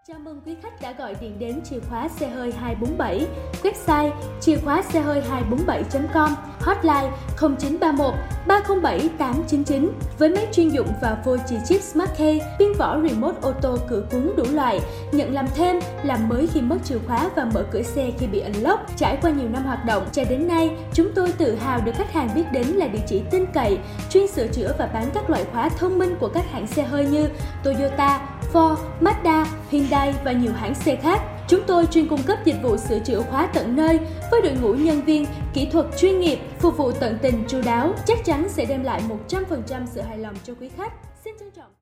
Chào mừng quý khách đã gọi điện đến chìa khóa xe hơi 247, website chìa khóa xe hơi 247.com, hotline 0931 307 899 với máy chuyên dụng và phôi chỉ chip Smart Key, pin vỏ remote ô tô cửa cuốn đủ loại, nhận làm thêm, làm mới khi mất chìa khóa và mở cửa xe khi bị unlock. Trải qua nhiều năm hoạt động, cho đến nay, chúng tôi tự hào được khách hàng biết đến là địa chỉ tin cậy, chuyên sửa chữa và bán các loại khóa thông minh của các hãng xe hơi như Toyota, Ford, Mazda, Hyundai và nhiều hãng xe khác. Chúng tôi chuyên cung cấp dịch vụ sửa chữa khóa tận nơi với đội ngũ nhân viên, kỹ thuật chuyên nghiệp, phục vụ tận tình chu đáo, chắc chắn sẽ đem lại 100% sự hài lòng cho quý khách. Xin trân trọng